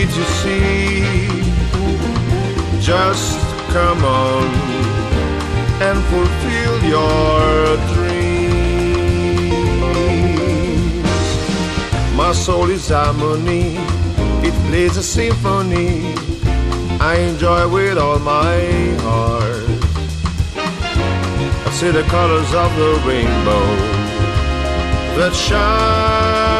can't you see? Just come on and fulfill your dreams. My soul is harmony, it plays a symphony I enjoy with all my heart. I see the colors of the rainbow that shine